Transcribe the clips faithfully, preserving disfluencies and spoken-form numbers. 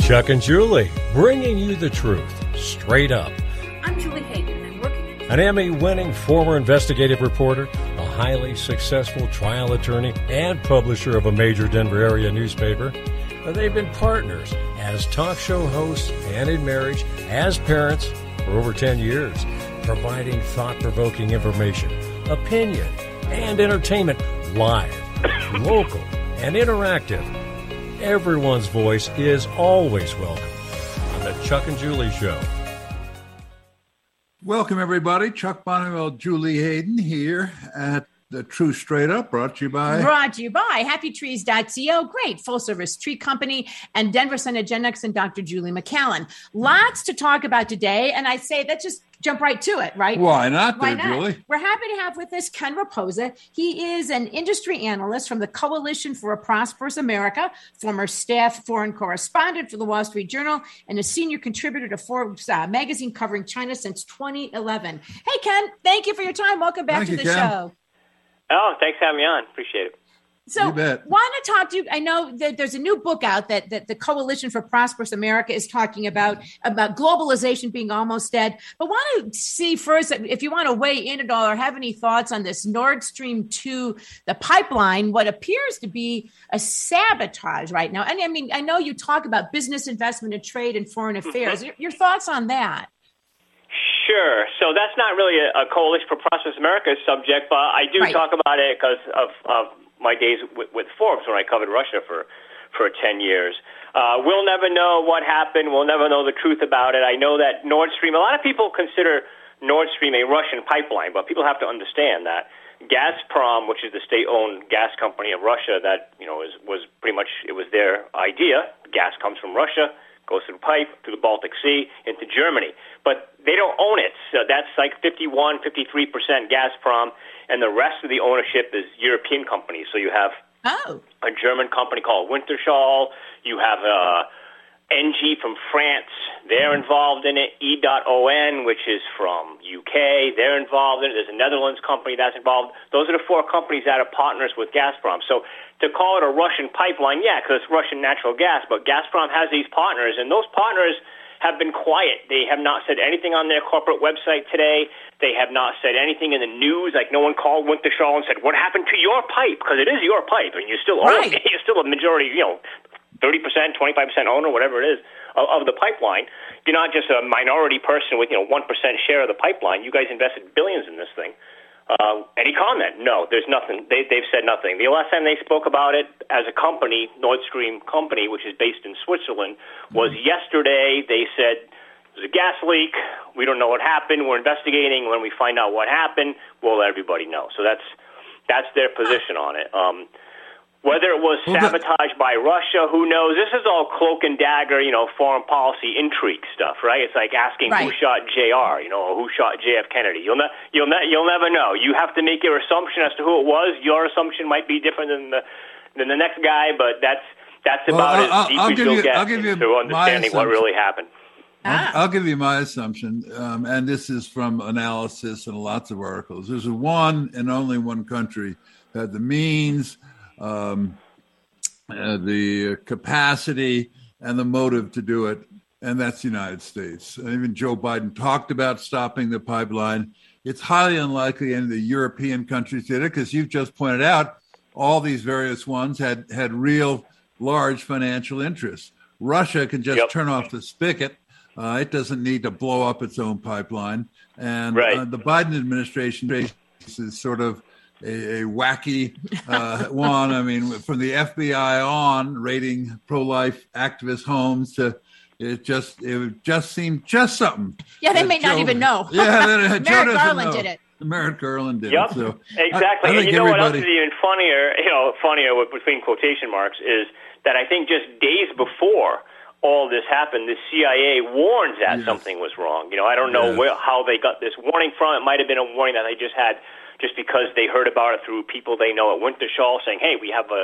Chuck and Julie, bringing you the truth, straight up. I'm Julie Hayden. I'm working at... An Emmy-winning former investigative reporter, a highly successful trial attorney, and publisher of a major Denver area newspaper. They've been partners as talk show hosts and in marriage, as parents for over ten years, providing thought-provoking information, opinion, and entertainment live, local, and interactive. Everyone's voice is always welcome on the Chuck and Julie Show. Welcome, everybody. Chuck Bonnewell, Julie Hayden here at The True Straight Up, brought to you by... Brought to you by happy trees dot co, great full-service tree company, and Denver Cenegenics and Doctor Julie McCallan. Lots to talk about today, and I say let's just jump right to it, right? Why not, Why there, not? Julie? We're happy to have with us Ken Raposa. He is an industry analyst from the Coalition for a Prosperous America, former staff foreign correspondent for the Wall Street Journal, and a senior contributor to Forbes uh, magazine covering China since twenty eleven. Hey, Ken, thank you for your time. Welcome back Thank to you, the Ken. show. Oh, thanks for having me on. Appreciate it. So You bet. want to talk to you. I know that there's a new book out that, that the Coalition for Prosperous America is talking about, about globalization being almost dead. But want to see first, if you want to weigh in at all or have any thoughts on this Nord Stream two, the pipeline, what appears to be a sabotage right now. And I mean, I know you talk about business, investment, and trade and foreign affairs. Your, your thoughts on that? Sure. So that's not really a, a Coalition for Prosperous America subject, but I do Right. talk about it because of, of my days with, with Forbes when I covered Russia for, for ten years. Uh, we'll never know what happened. We'll never know the truth about it. I know that Nord Stream, a lot of people consider Nord Stream a Russian pipeline, but people have to understand that Gazprom, which is the state-owned gas company of Russia that, you know, is, was pretty much, it was their idea. Gas comes from Russia, goes through the pipe, through the Baltic Sea, into Germany. But they don't own it. So that's like fifty-one, fifty-three percent Gazprom, and the rest of the ownership is European companies. So you have Oh, a German company called Wintershall. You have uh, N G from France. They're involved in it. E O N, which is from U K. They're involved in it. There's a Netherlands company that's involved. Those are the four companies that are partners with Gazprom. So to call it a Russian pipeline, yeah, because it's Russian natural gas, but Gazprom has these partners, and those partners have been quiet. They have not said anything on their corporate website today. They have not said anything in the news. Like, no one called Wintershall and said, what happened to your pipe? Because it is your pipe, and you still own Right. it. You're still a majority, you know, thirty percent, twenty-five percent owner, whatever it is, of, of the pipeline. You're not just a minority person with, you know, one percent share of the pipeline. You guys invested billions in this thing. Uh, any comment? No, there's nothing. They, they've said nothing. The last time they spoke about it as a company, Nord Stream company, which is based in Switzerland, was mm-hmm. yesterday. They said it was a gas leak. We don't know what happened. We're investigating. When we find out what happened, we'll let everybody know. So that's that's their position on it. Um, whether it was sabotaged by Russia, who knows? This is all cloak and dagger, you know, foreign policy intrigue stuff, right? It's like asking Right. who shot J R, you know, or who shot J F Kennedy. You'll ne- you'll ne- you'll never know. You have to make your assumption as to who it was. Your assumption might be different than the than the next guy, but that's that's Well, about I'll- as deep I'll as give you'll you- get I'll give you into my understanding what assumption. really happened. Ah. I'll, I'll give you my assumption, um, and this is from analysis and lots of articles. There's one and only one country that had the means, um, uh, the capacity, and the motive to do it, and that's the United States. And even Joe Biden talked about stopping the pipeline. It's highly unlikely any of the European countries did it, because you've just pointed out all these various ones had, had real large financial interests. Russia can just Yep. turn off the spigot. Uh, it doesn't need to blow up its own pipeline. And Right. uh, the Biden administration is sort of a, a wacky uh, one. I mean, from the F B I on, raiding pro-life activist homes to it just it just seemed just something. Yeah, they that may not Joe- even know. Yeah, that, Joe Merrick doesn't Garland know. did it. Merrick Garland did Yep, it. So exactly. I, I and think you know what else everybody. is even funnier, you know, funnier with, between quotation marks, is that I think just days before all this happened, the C I A warns that Yes. something was wrong. You know, I don't know Yes. where, how they got this warning from. It might have been a warning that they just had just because they heard about it through people they know at Wintershall saying, hey, we have a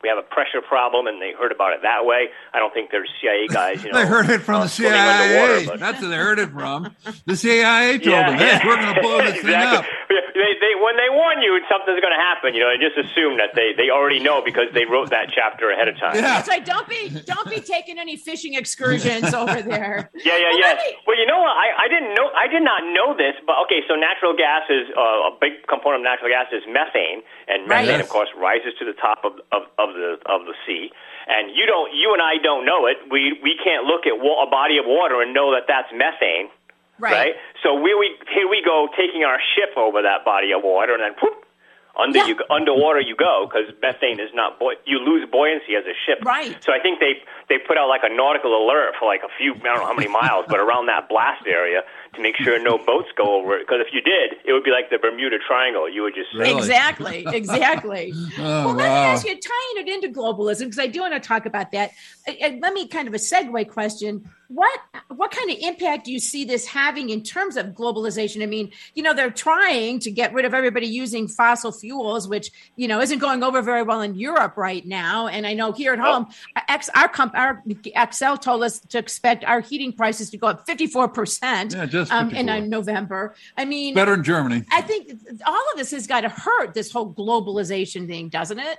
we have a pressure problem, and they heard about it that way. I don't think there's C I A guys, you know. They heard it from uh, the C I A. underwater, but... That's where they heard it from. The C I A told yeah, them, hey, yeah. we're going to blow this exactly. thing up. They, they, when they warn you something's going to happen, you know, they just assume that they, they already know because they wrote that chapter ahead of time. Yeah. That's right. Don't be don't be taking any fishing excursions over there. Yeah, yeah, well, yeah. Me... Well, you know what? I, I didn't know. I did not know this, but okay. So natural gas is uh, a big component of natural gas is methane, and methane, right. of course, rises to the top of, of, of the of the sea. And you don't, you and I don't know it. We we can't look at wa- a body of water and know that that's methane. Right. right. So we, we here we go taking our ship over that body of water, and then whoop, under yeah. you underwater you go because methane is not buoy- you lose buoyancy as a ship. Right. So I think they they put out like a nautical alert for like a few I don't know how many miles, but around that blast area to make sure no boats go over it. Because if you did, it would be like the Bermuda Triangle. You would just Really? Exactly, exactly. Oh, well, let me wow. ask you, tying it into globalism, because I do want to talk about that. And let me kind of a segue question. What what kind of impact do you see this having in terms of globalization? I mean, you know, they're trying to get rid of everybody using fossil fuels, which, you know, isn't going over very well in Europe right now. And I know here at home, X, our comp, our Excel told us to expect our heating prices to go up fifty-four percent Yeah, just um, in uh, fifty-four. November. I mean, Better in Germany. I think all of this has got to hurt this whole globalization thing, doesn't it?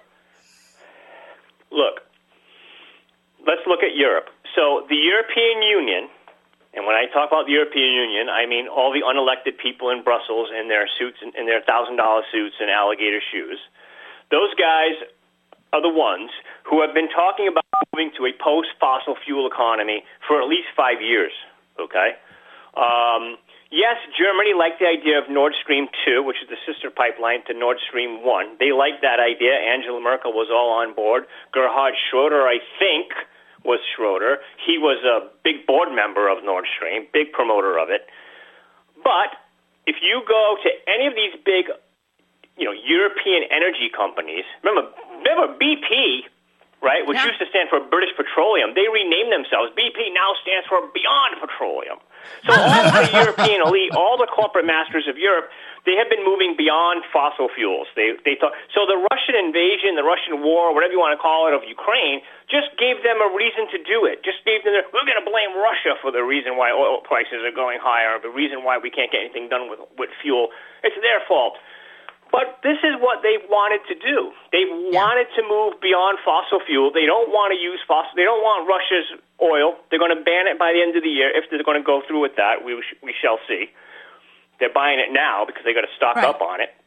look. Let's look at Europe. So the European Union, and when I talk about the European Union, I mean all the unelected people in Brussels in their suits, in their thousand dollar suits and alligator shoes. Those guys are the ones who have been talking about moving to a post-fossil fuel economy for at least five years. Okay. Um, yes, Germany liked the idea of Nord Stream two, which is the sister pipeline to Nord Stream one. They liked that idea. Angela Merkel was all on board. Gerhard Schroeder, I think, was Schroeder. He was a big board member of Nord Stream, big promoter of it. But if you go to any of these big, you know, European energy companies, remember, remember B P, right, which yeah. used to stand for British Petroleum, they renamed themselves. B P now stands for Beyond Petroleum. So all the European elite, all the corporate masters of Europe, they have been moving beyond fossil fuels. They they thought so. The Russian invasion, the Russian war, whatever you want to call it, of Ukraine, just gave them a reason to do it. Just gave them the, we're going to blame Russia for the reason why oil prices are going higher, the reason why we can't get anything done with with fuel. It's their fault. But this is what they wanted to do. They Yeah. wanted to move beyond fossil fuel. They don't want to use fossil. They don't want Russia's oil. They're going to ban it by the end of the year. If they're going to go through with that, we we shall see. They're buying it now because they got to stock Right. up on it.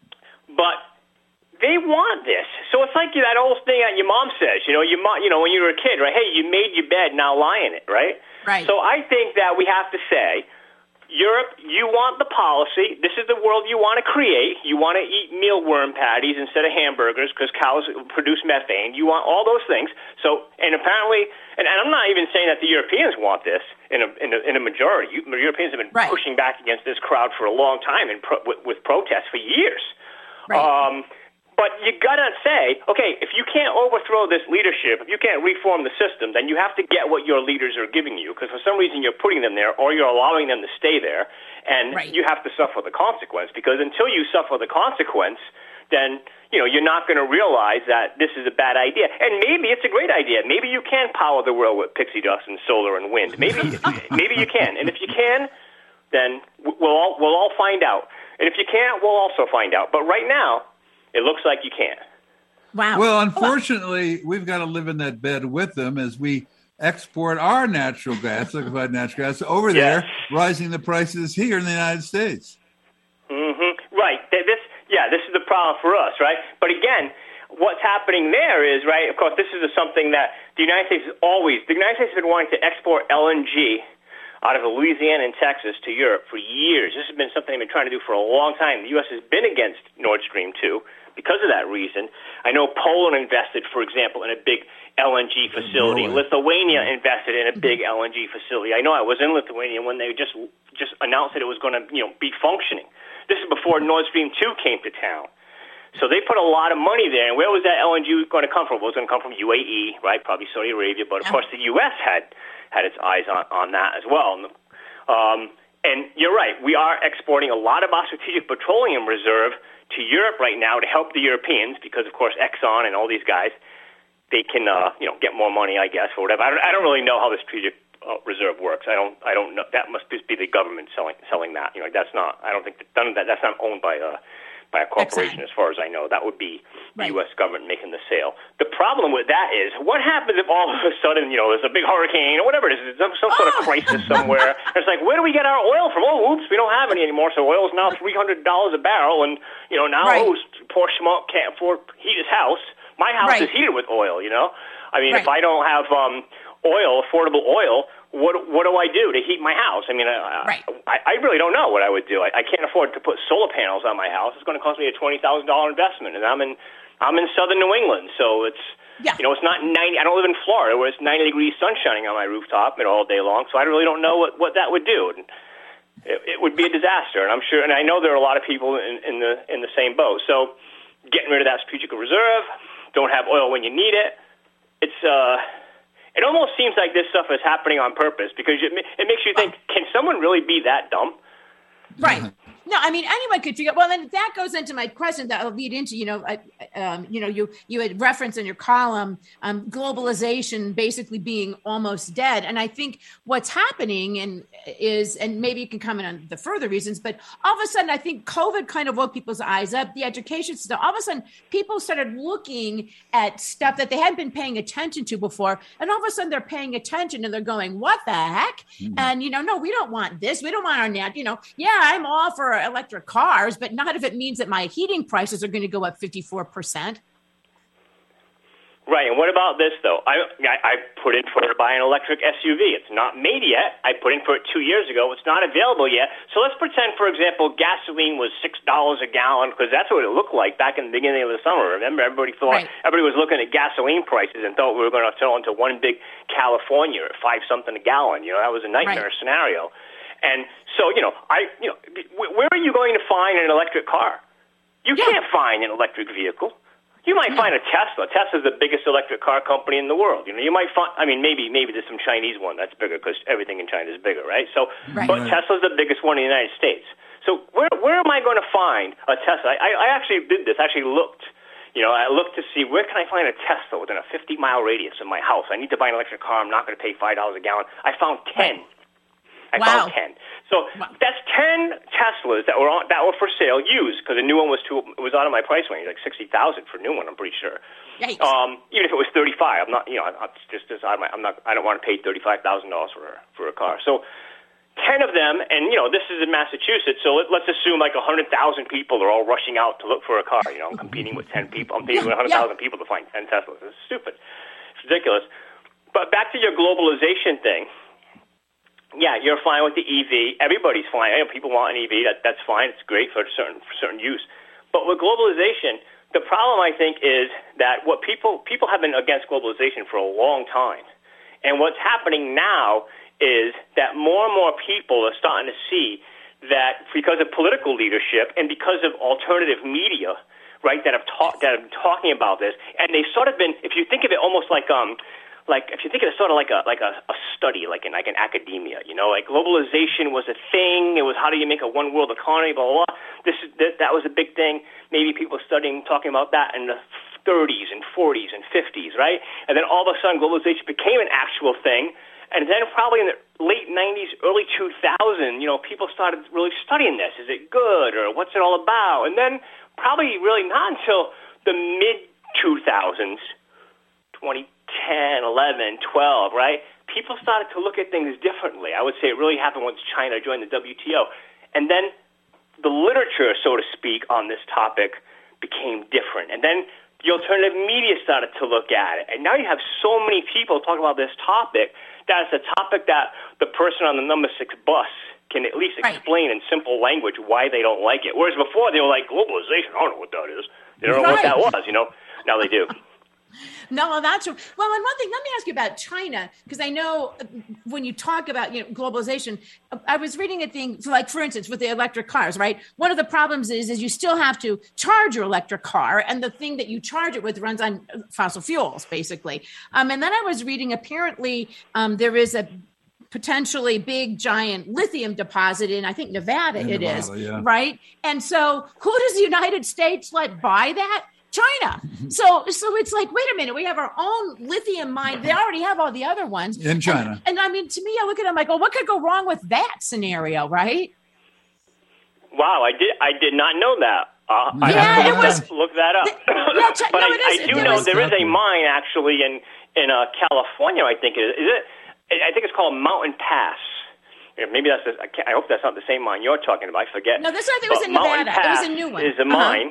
But they want this. So it's like that old thing that your mom says. You know, your mom. You know, when you were a kid, right? Hey, you made your bed, now lie in it, right? Right. So I think that we have to say, Europe, you want the policy. This is the world you want to create. You want to eat mealworm patties instead of hamburgers because cows produce methane. You want all those things. So, and apparently, and, and I'm not even saying that the Europeans want this in a in a, in a majority. You, Europeans have been Right. pushing back against this crowd for a long time and pro, with, with protests for years. Right. Um, But you gotta say, okay, if you can't overthrow this leadership, if you can't reform the system, then you have to get what your leaders are giving you, because for some reason you're putting them there, or you're allowing them to stay there, and Right. you have to suffer the consequence. Because until you suffer the consequence, then you know you're not going to realize that this is a bad idea. And maybe it's a great idea. Maybe you can power the world with pixie dust and solar and wind. Maybe, maybe you can. And if you can, then we'll all we'll all find out. And if you can't, we'll also find out. But right now, it looks like you can't. Wow. Well, unfortunately, we've got to live in that bed with them as we export our natural gas, liquefied natural gas, over there, Yes. rising the prices here in the United States. Mm-hmm. Right. Th- This, yeah, this is the problem for us, right? But again, what's happening there is, right, of course, this is something that the United States has always, the United States has been wanting to export L N G out of Louisiana and Texas to Europe for years. This has been something they've been trying to do for a long time. The U S has been against Nord Stream two because of that reason. I know Poland invested, for example, in a big L N G facility. Norway. Lithuania invested in a big L N G facility. I know I was in Lithuania when they just just announced that it was going to, you know, be functioning. This is before Nord Stream two came to town. So they put a lot of money there. And where was that L N G going to come from? Well, it was going to come from U A E, right? Probably Saudi Arabia. But, of Yeah. course, the U S had had its eyes on, on that as well. Um, and you're right. We are exporting a lot of our strategic petroleum reserve to Europe right now to help the Europeans because, of course, Exxon and all these guys they can, uh, you know, get more money, I guess, or whatever. I don't, I don't really know how the strategic uh, reserve works. I don't, I don't know. That must just be the government selling selling that. You know, that's not. I don't think that, that that's not owned by a by a corporation, as far as I know. That would be the right. U S government making the sale. The problem with that is, what happens if all of a sudden, you know, there's a big hurricane or whatever it is, there's some, some sort of crisis somewhere. It's like, where do we get our oil from? Oh, oops, we don't have any anymore. So oil is now three hundred dollars a barrel, and you know now right. oh, poor schmuck can't afford to heat his house. My house right. is heated with oil. You know, I mean, right. if I don't have um, oil, affordable oil. What what do I do to heat my house? I mean, I, right. I, I really don't know what I would do. I, I can't afford to put solar panels on my house. It's going to cost me a twenty thousand dollar investment, and I'm in I'm in southern New England, so it's yeah. you know it's not ninety. I don't live in Florida where it's ninety degrees sun shining on my rooftop all day long. So I really don't know what, what that would do. And it, it would be a disaster, and I'm sure. And I know there are a lot of people in, in the in the same boat. So getting rid of that strategic reserve, don't have oil when you need it. It's uh. It almost seems like this stuff is happening on purpose because it, it makes you think, can someone really be that dumb? Right. No, I mean, anyone could figure. Well, then that goes into my question that I'll lead into. You know, I, um, you know, you you had referenced in your column um, globalization basically being almost dead, and I think what's happening and is, and maybe you can comment on the further reasons, but all of a sudden, I think COVID kind of woke people's eyes up. The education system, all of a sudden, people started looking at stuff that they hadn't been paying attention to before, and all of a sudden, they're paying attention and they're going, "What the heck?" Mm-hmm. And you know, no, we don't want this. We don't want our net. You know, yeah, I'm all for electric cars, but not if it means that my heating prices are going to go up fifty-four percent. Right, and what about this, though? I, I, I put in for to buy an electric S U V. It's not made yet. I put in for it two years ago. It's not available yet. So let's pretend, for example, gasoline was six dollars a gallon, because that's what it looked like back in the beginning of the summer. Remember, everybody thought right. everybody was looking at gasoline prices and thought we were going to turn into one big California at five-something a gallon. You know, that was a nightmare right. scenario. And so, you know, I, you know, where are you going to find an electric car? You yeah. can't find an electric vehicle. You might yeah. find a Tesla. Tesla's the biggest electric car company in the world. You know, you might find. I mean, maybe maybe there's some Chinese one that's bigger because everything in China is bigger, right? So, right. but right. Tesla's the biggest one in the United States. So, where where am I going to find a Tesla? I, I actually did this. I actually looked. You know, I looked to see where can I find a Tesla within a fifty mile radius of my house. I need to buy an electric car. I'm not going to pay five dollars a gallon. I found ten. Right. I wow. found ten. So wow. that's ten Teslas that were on, that were for sale, used, because the new one was too it was out of my price range, like sixty thousand for a new one. I'm pretty sure. Yikes. Um, even if it was thirty five, I'm not. You know, I'm just just out of my, I'm not. I don't want to pay thirty five thousand dollars for for a car. So ten of them, and you know, this is in Massachusetts. So let, let's assume like a hundred thousand people are all rushing out to look for a car. You know, I'm competing with ten people. I'm competing with a hundred thousand yeah. people to find ten Teslas. It's stupid. It's ridiculous. But back to your globalization thing. Yeah, you're fine with the E V. Everybody's fine. I know people want an E V. That that's fine. It's great for certain for certain use. But with globalization, the problem I think is that what people people have been against globalization for a long time, and what's happening now is that more and more people are starting to see that because of political leadership and because of alternative media, right, that have talked that have been talking about this, and they've sort of been, if you think of it, almost like um. Like if you think of it sort of like a like a, a study, like in like in academia, you know, like globalization was a thing. It was how do you make a one world economy, blah blah blah. This that, that was a big thing. Maybe people studying talking about that in the thirties and forties and fifties, right? And then all of a sudden, globalization became an actual thing. And then probably in the late nineties, early two thousand, you know, people started really studying this. Is it good or what's it all about? And then probably really not until the mid two thousands, twenty ten, eleven, twelve, right? People started to look at things differently. I would say it really happened once China joined the W T O. And then the literature, so to speak, on this topic became different. And then the alternative media started to look at it. And now you have so many people talking about this topic that it's a topic that the person on the number six bus can at least explain right. in simple language why they don't like it. Whereas before they were like, globalization, I don't know what that is. They don't know right. what that was, you know. Now they do. No, that's true. Well, and one thing, let me ask you about China, because I know when you talk about, you know, globalization, I was reading a thing, like, for instance, with the electric cars, right? One of the problems is, is you still have to charge your electric car, and the thing that you charge it with runs on fossil fuels, basically. Um, and then I was reading, apparently, um, there is a potentially big, giant lithium deposit in, I think, Nevada, in it Nevada, is, yeah. right? And so who does the United States let buy that? China. So, so it's like, wait a minute, we have our own lithium mine. They already have all the other ones in China. And, and I mean, to me, I look at it, I'm like, oh, what could go wrong with that scenario, right? Wow, I did I did not know that. Uh, I yeah, have to it look, was, that, look that up. The, yeah, ch- but no, I, it is, I do there know was, there is a mine actually in in uh, California. I think it is. Is it? I think it's called Mountain Pass. Maybe that's. A, I, can't, I hope that's not the same mine you're talking about. I forget. No, this I think it was in Mountain Nevada. Pass It was a new one. Is a uh-huh. mine,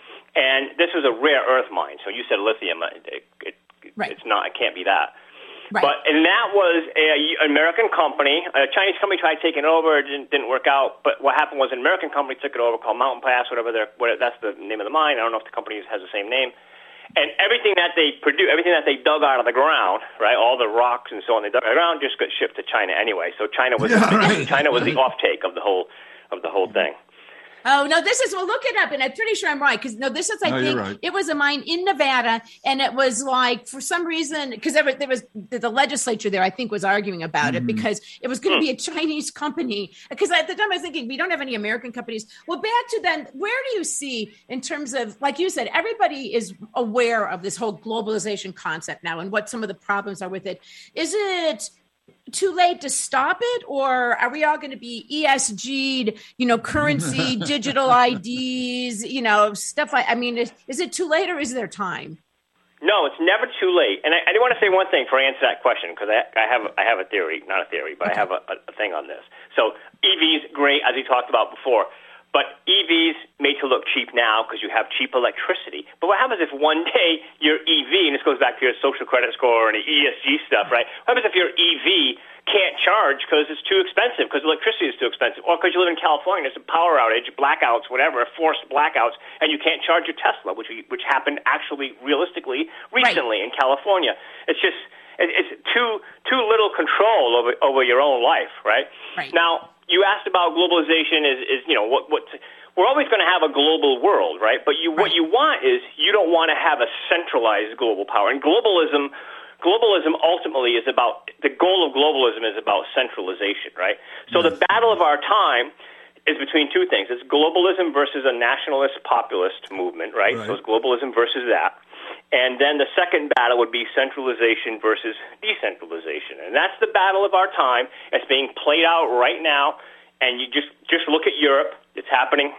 and this is a rare earth mine. So you said lithium. It, it, it, right. It's not. It can't be that. Right. But and that was a, an American company. A Chinese company tried taking it over. It didn't, didn't work out. But what happened was an American company took it over called Mountain Pass, whatever. They're, what, that's the name of the mine. I don't know if the company has the same name. And everything that they produce, everything that they dug out of the ground, right, all the rocks and so on, they dug out of the ground, just got shipped to China anyway. So China was yeah, the, right. China was the offtake of the whole of the whole thing. Oh, no, this is, well, look it up, and I'm pretty sure I'm right, because, no, this is, I no, think, right. it was a mine in Nevada, and it was like, for some reason, because there was, there was the legislature there, I think, was arguing about mm-hmm. it, because it was going to be a Chinese company, because at the time I was thinking, we don't have any American companies. Well, back to then, where do you see, in terms of, like you said, everybody is aware of this whole globalization concept now, and what some of the problems are with it. Is it too late to stop it, or are we all going to be E S G'd, you know, currency, digital I Ds, you know, stuff like, I mean, is, is it too late or is there time? No, it's never too late. And I, I do want to say one thing before I answer that question, because I, I have I have a theory, not a theory, but okay. I have a, a thing on this. So E Vs, great, as we talked about before. But E Vs made to look cheap now because you have cheap electricity. But what happens if one day your E V, and this goes back to your social credit score and the E S G stuff, right? What happens if your E V can't charge because it's too expensive, because electricity is too expensive, or because you live in California, there's a power outage, blackouts, whatever, forced blackouts, and you can't charge your Tesla, which which happened actually realistically recently right. in California. It's just it's too too little control over over your own life, right? Right. Now, you asked about globalization is, is you know, what, what, we're always going to have a global world, right? But you, right. what you want is, you don't want to have a centralized global power. And globalism, globalism ultimately is about, the goal of globalism is about centralization, right? So yes. the battle of our time is between two things. It's globalism versus a nationalist populist movement, right? right. So it's globalism versus that. And then the second battle would be centralization versus decentralization. And that's the battle of our time. It's being played out right now. And you just, just look at Europe. It's happening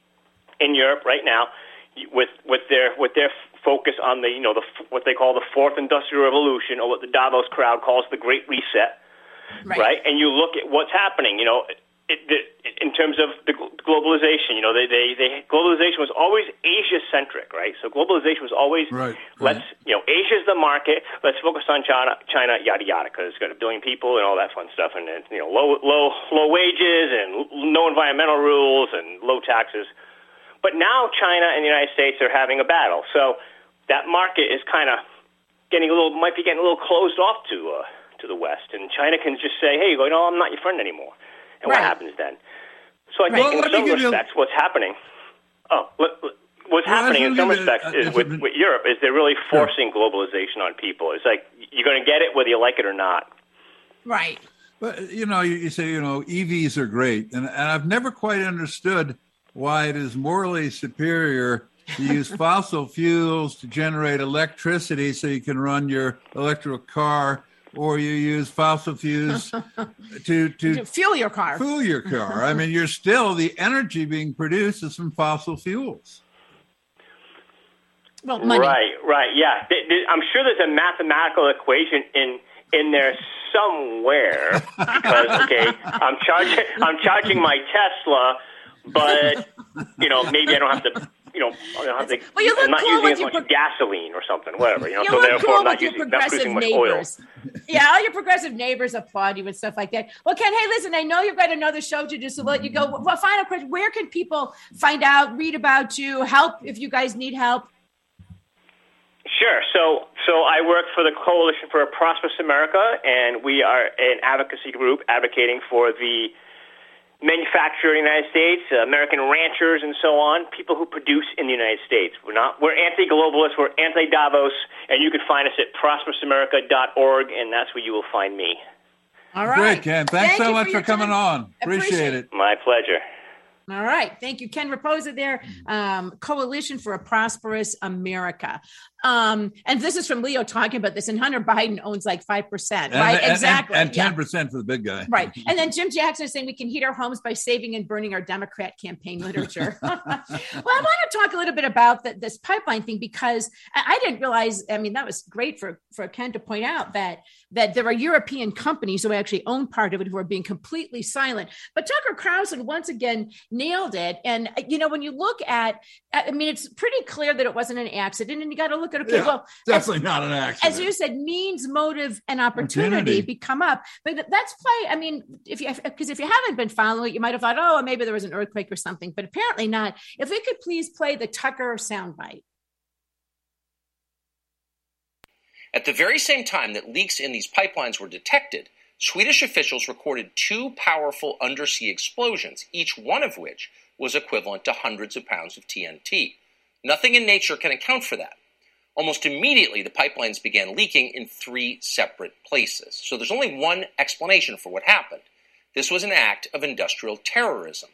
in Europe right now with, with their with their focus on the, you know, the what they call the fourth industrial revolution, or what the Davos crowd calls the Great Reset, right? right? And you look at what's happening, you know, It, it, in terms of the globalization, you know, they, they, they, globalization was always Asia-centric, right? So globalization was always, right, let's, right. you know, Asia's the market, let's focus on China, China, yada, yada, because it's got a billion people and all that fun stuff, and, you know, low, low, low wages and no environmental rules and low taxes. But now China and the United States are having a battle. So that market is kind of getting a little, might be getting a little closed off to, uh, to the West. And China can just say, hey, you go, no, I'm not your friend anymore. And right. what happens then? So I think well, in some respects, what's happening, oh, what, what's well, happening in some respects a, is with, with Europe is they're really forcing sure. globalization on people. It's like you're going to get it whether you like it or not. Right. But, you know, you, you say, you know, E Vs are great. And, and I've never quite understood why it is morally superior to use fossil fuels to generate electricity so you can run your electric car, or you use fossil fuels to, to, to fuel your car. Fuel your car. I mean, you're still, the energy being produced is from fossil fuels. Well, money. Right, right, yeah. I'm sure there's a mathematical equation in in there somewhere because, okay, I'm charging I'm charging my Tesla, but you know maybe I don't have to. You know, I don't have to, well, you look I'm not cool using as much pro- gasoline or something, whatever. You know, you so look therefore cool I'm not with your using, not producing much neighbors. oil. Yeah, all your progressive neighbors applaud you and stuff like that. Well, Ken, hey, listen, I know you've got another show to do, so let you go. Well, final question: where can people find out, read about you, help if you guys need help? Sure. So, so I work for the Coalition for a Prosperous America, and we are an advocacy group advocating for the manufacturer in the United States, uh, American ranchers, and so on, people who produce in the United States. We're not, we're anti-globalist, we're anti-Davos, and you can find us at prosperous america dot org, and that's where you will find me. All right. Great, Ken. Thanks Thank so much for, for coming time. on. Appreciate, Appreciate it. My pleasure. All right. Thank you, Ken Raposa there. Um, Coalition for a Prosperous America. Um, and this is from Leo talking about this. And Hunter Biden owns like five percent, right? And, exactly. And, and ten yeah. percent for the big guy. Right. And then Jim Jackson is saying we can heat our homes by saving and burning our Democrat campaign literature. Well, I want to talk a little bit about the, this pipeline thing, because I, I didn't realize, I mean, that was great for, for Ken to point out that, that there are European companies who actually own part of it who are being completely silent. But Tucker Carlson once again nailed it. And, you know, when you look at, I mean, it's pretty clear that it wasn't an accident, and you got to look at, okay, yeah, well, definitely as, not an accident. As you said, means, motive, and opportunity, opportunity. become up. But let's play, I mean, if you, because if you haven't been following it, you might have thought, oh, maybe there was an earthquake or something, but apparently not. If we could please play the Tucker soundbite. At the very same time that leaks in these pipelines were detected, Swedish officials recorded two powerful undersea explosions, each one of which was equivalent to hundreds of pounds of T N T. Nothing in nature can account for that. Almost immediately, the pipelines began leaking in three separate places. So there's only one explanation for what happened. This was an act of industrial terrorism.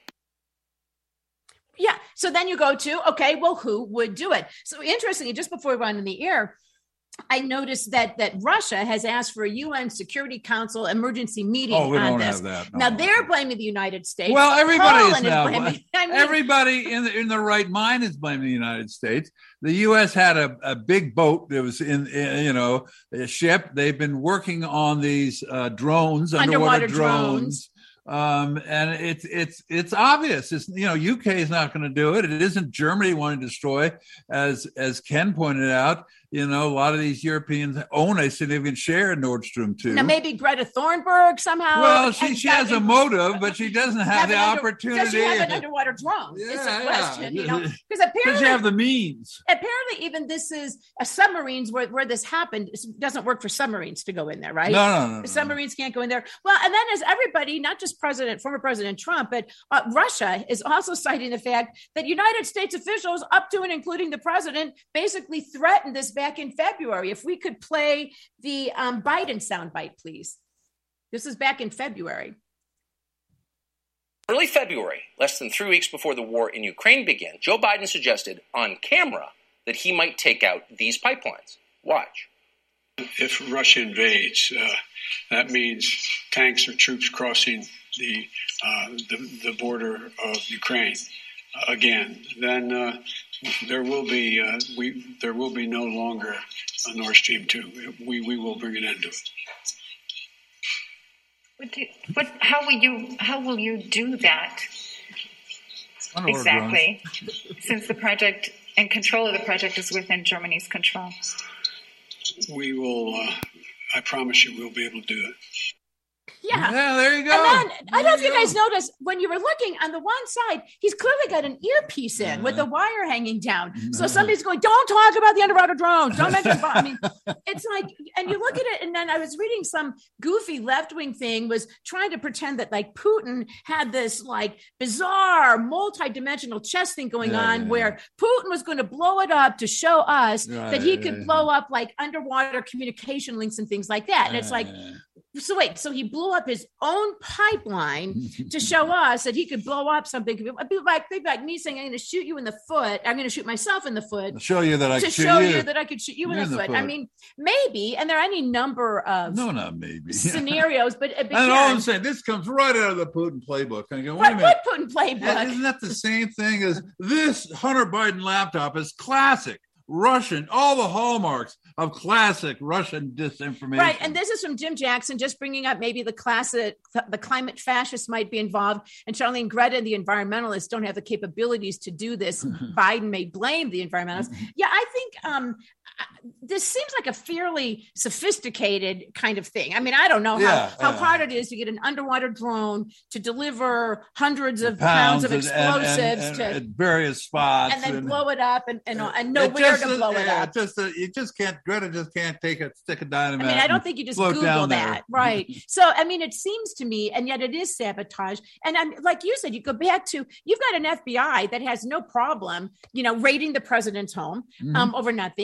Yeah. So then you go to, okay, well, who would do it? So interestingly, just before we went in the air, I noticed that that Russia has asked for a U N Security Council emergency meeting oh, we on don't this. Have that. No, now no, they're no. blaming the United States. Well, everybody Poland is now. blaming, I mean, everybody in the, in the right mind is blaming the United States. The U S had a, a big boat that was in, in, you know, a ship. They've been working on these uh, drones, underwater, underwater drones. drones. Um, and it's it's it's obvious. It's, you know, U K is not going to do it. It isn't Germany wanting to destroy, as as Ken pointed out. You know, a lot of these Europeans own a significant share in Nord Stream two. Now, maybe Greta Thunberg somehow. Well, she, she has a motive, but she doesn't have, have the under, opportunity. Does she have an underwater drone? Yeah, it's a question, yeah. you know, because apparently does she have the means? Apparently, even this is a submarines where, where this happened. It doesn't work for submarines to go in there, right? No, no, no. no submarines no. can't go in there. Well, and then as everybody, not just President, former President Trump, but uh, Russia is also citing the fact that United States officials, up to and including the president, basically threatened this back in February. If we could play the um, Biden soundbite, please. This is back in February. Early February, less than three weeks before the war in Ukraine began, Joe Biden suggested on camera that he might take out these pipelines. Watch. If Russia invades, uh, that means tanks or troops crossing the uh, the, the border of Ukraine uh, again. Then uh, there will be uh, we there will be no longer a Nord Stream two. We we will bring an end to it. What, do, what how will you how will you do that exactly? Since the project and control of the project is within Germany's control. We will. Uh, I promise you, we'll be able to do it. Yeah. Yeah, there you go. And then, I don't know if you go. guys noticed, when you were looking on the one side, he's clearly got an earpiece in uh-huh. with the wire hanging down. Uh-huh. So somebody's going, don't talk about the underwater drones. Don't mention, I mean, it's like, and you look at it, and then I was reading some goofy left-wing thing was trying to pretend that like Putin had this like bizarre multi-dimensional chess thing going yeah, on yeah, where yeah. Putin was going to blow it up to show us right, that he could yeah, blow yeah. up like underwater communication links and things like that. And it's like, so wait, so he blew up his own pipeline to show us that he could blow up something. It'd be like, it'd be like me saying, I'm going to shoot you in the foot. I'm going to shoot myself in the foot. To show you that I to could show shoot you you that I could shoot you in, in the, the foot. foot. I mean, maybe, and there are any number of no, not maybe scenarios, but, but and all I'm saying, this comes right out of the Putin playbook. I go, wait what, a minute, what Putin playbook? Yeah, isn't that the same thing as this Hunter Biden laptop is classic Russian, all the hallmarks of classic Russian disinformation. Right, and this is from Jim Jackson, just bringing up maybe the classic, the climate fascists might be involved, and Charlene Greta and the environmentalists don't have the capabilities to do this. Biden may blame the environmentalists. Yeah, I think um, this seems like a fairly sophisticated kind of thing. I mean, I don't know yeah, how, how yeah. hard it is to get an underwater drone to deliver hundreds of pounds, pounds of explosives and, and, and, to at various spots, and then and, blow it up and, and, and know where just, to blow it yeah, up. Just a, you just can't. Greta just can't take a stick of dynamite. I mean, I don't think you just Google that, right? So, I mean, it seems to me, and yet it is sabotage. And I'm like you said, you go back to you've got an F B I that has no problem, you know, raiding the president's home mm-hmm. um, over nothing. You have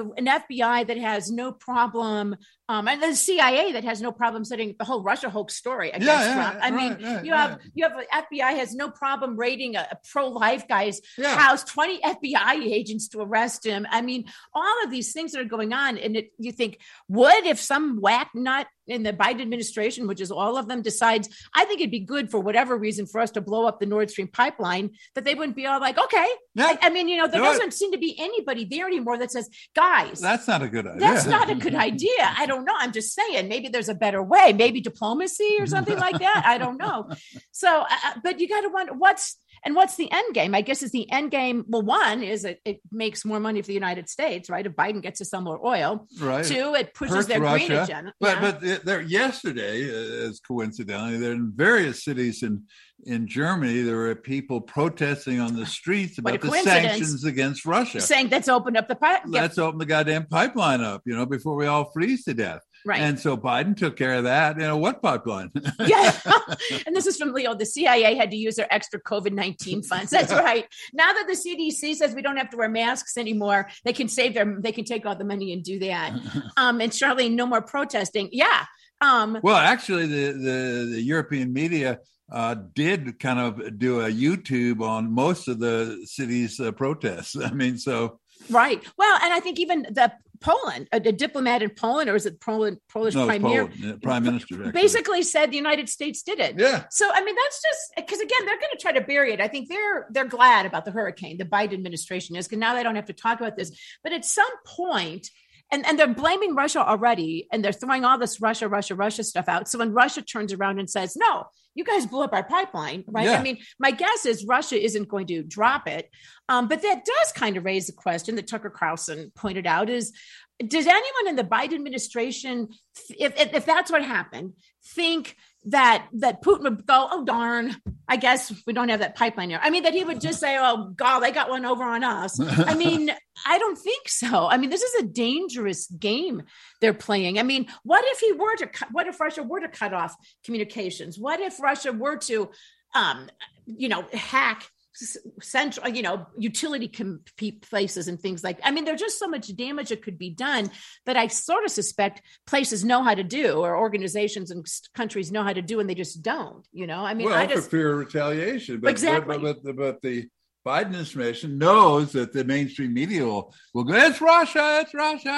an F B I that has no problem, um, and the C I A that has no problem setting the whole Russia hoax story against yeah, yeah, Trump. I right, mean, right, you have right. you have F B I has no problem raiding a, a pro-life guy's Yeah. house, twenty F B I agents to arrest him. I mean, all of these things that are going on, and it, you think, what if some whack nut in the Biden administration, which is all of them, decides, I think it'd be good for whatever reason for us to blow up the Nord Stream pipeline, that they wouldn't be all like, okay. Yeah. I, I mean, you know, there Do it. doesn't seem to be anybody there anymore that says, guys, That's not a good idea. that's not a good idea. I don't know. I'm just saying, maybe there's a better way, maybe diplomacy or something like that. I don't know. So, uh, but you got to wonder what's, and what's the end game? I guess is the end game. Well, one is it, it makes more money for the United States, right? If Biden gets to sell more oil. Right. Two, it pushes Hurts their Russia. green agenda. But Yeah. but there yesterday, uh, as coincidentally, there in various cities in in Germany, there were people protesting on the streets What a about the coincidence. sanctions against Russia. saying let's open up the pipe. Let's open the goddamn pipeline up, you know, before we all freeze to death. Right. And so Biden took care of that. You know, what pipeline? Yeah. And this is from Leo. The C I A had to use their extra COVID nineteen funds. That's right. Now that the C D C says we don't have to wear masks anymore, they can save their, they can take all the money and do that. Um, and Charlene, no more protesting. Yeah. Um, Well, actually, the, the, the European media uh, did kind of do a YouTube on most of the city's uh, protests. I mean, so. right. Well, and I think even the Poland, a, a diplomat in Poland, or is it Poland, Polish No, it's premier, Poland, yeah, Prime Minister. Actually. basically said the United States did it. Yeah. So, I mean, that's just because, again, they're going to try to bury it. I think they're they're glad about the hurricane, the Biden administration is, because now they don't have to talk about this. But at some point, and, and they're blaming Russia already, and they're throwing all this Russia, Russia, Russia stuff out. So when Russia turns around and says, no, you guys blew up our pipeline, right? Yeah. I mean, my guess is Russia isn't going to drop it. Um, but that does kind of raise the question that Tucker Carlson pointed out is, does anyone in the Biden administration, if, if, if that's what happened, think that that Putin would go, oh, darn, I guess we don't have that pipeline here. I mean, that he would just say, oh, God, they got one over on us. I mean, I don't think so. I mean, this is a dangerous game they're playing. I mean, what if he were to, cut, what if Russia were to cut off communications? What if Russia were to, um, you know, hack central, you know, utility com- places and things like, I mean, there's just so much damage that could be done that I sort of suspect places know how to do, or organizations and countries know how to do, and they just don't, you know, I mean, well, I just, for fear of retaliation, but, exactly. but, but, but the Biden administration knows that the mainstream media will, will go, it's Russia, it's Russia.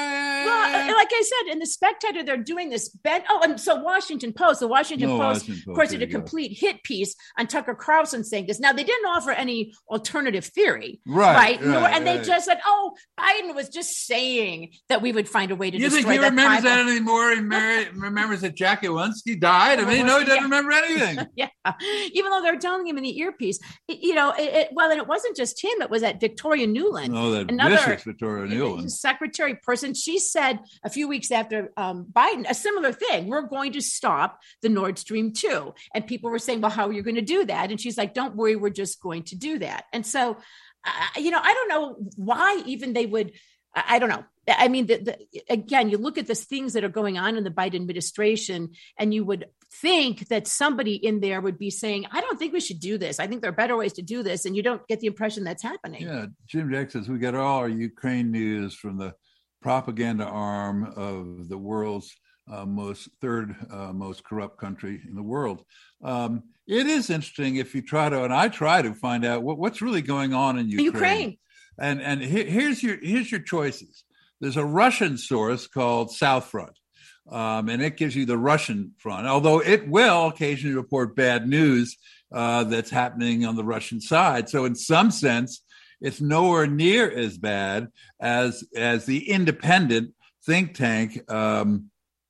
Well, like I said, in the Spectator, they're doing this. Ben, oh, and so Washington Post, the Washington No, Post, Washington Post, of course, there did a you go. complete hit piece on Tucker Carlson saying this. Now, they didn't offer any alternative theory, Right, right? right, Nor, and they right. just said, oh, Biden was just saying that we would find a way to You destroy think he that remembers pipeline. that anymore? He mar- remembers that Jackie Walensky died? I mean, no, he doesn't Yeah. remember anything. Yeah, even though they're telling him in the earpiece, it, you know, it, it, well, and it wasn't just him; it was that Victoria Nuland, No, that another vicious Victoria Nuland. secretary person. She said a few weeks after um, Biden a similar thing: we're going to stop the Nord Stream two, and people were saying, "Well, how are you going to do that?" And she's like, "Don't worry, we're just going to do that." And so, uh, you know, I don't know why even they would. I don't know. I mean, the, the, again, you look at the things that are going on in the Biden administration, and you would think that somebody in there would be saying, I don't think we should do this. I think there are better ways to do this. And you don't get the impression that's happening. Yeah, Jim Jack says we get all our Ukraine news from the propaganda arm of the world's uh, most third uh, most corrupt country in the world. Um, it is interesting if you try to, and I try to find out what, what's really going on in Ukraine. Ukraine. And and here, here's your here's your choices. There's a Russian source called South Front, um, and it gives you the Russian front. Although it will occasionally report bad news uh, that's happening on the Russian side. So in some sense, it's nowhere near as bad as as the independent think tank. Um,